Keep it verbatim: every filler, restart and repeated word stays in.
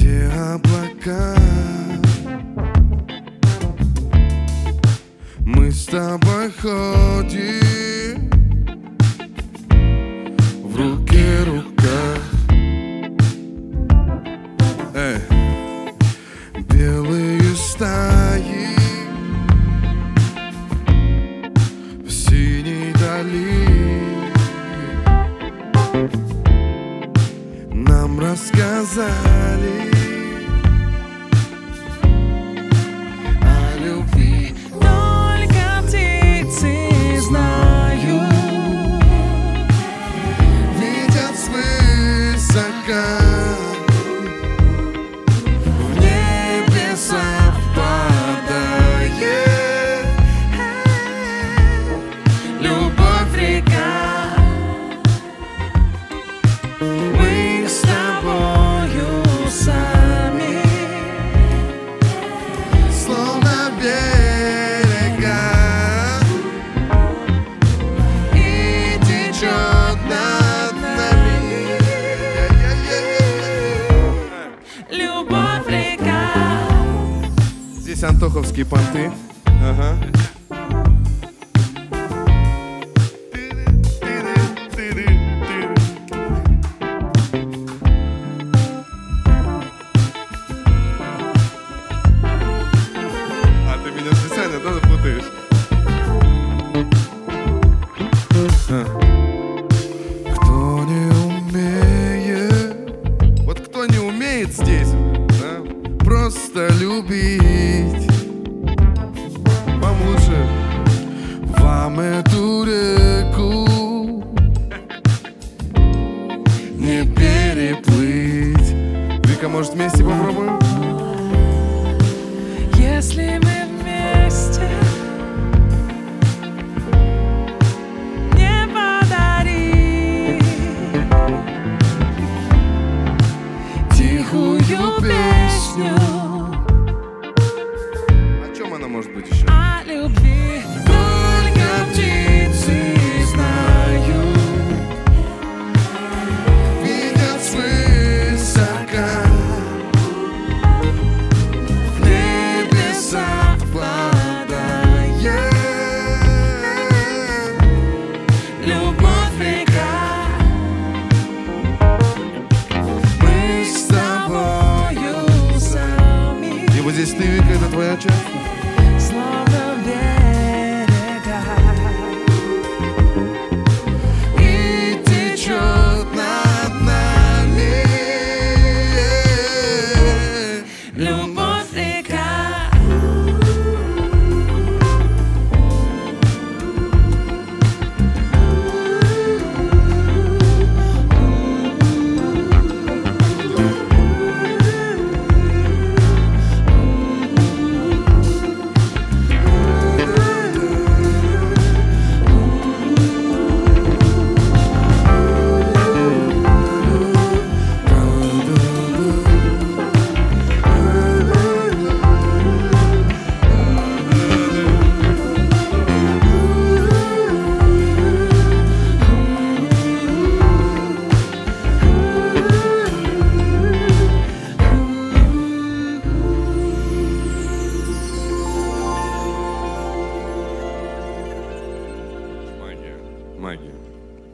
Где облака? Мы с тобой ходим в руке руках. Эй, белые стаи в синей дали нам рассказали о любви. Только птицы знают, Видят свысока, в небесах падает любовь река. Мы с тобою сами, словно берега, и течет над нами любовь река. Здесь антоховские понты. Ага. А ты меня специально тоже путаешь. А. Кто не умеет, вот кто не умеет здесь, да, просто любить, вам лучше вам эту реку не переплыть. Вика, может, вместе попробуем? Если мы вместе, не подари Тихую песню О чем она может быть еще? о любви. Только птицы знают, Видят свысока, в небесах падает любовь река. Мы с тобою сами. И вот здесь ты, Вика, это твоя часть.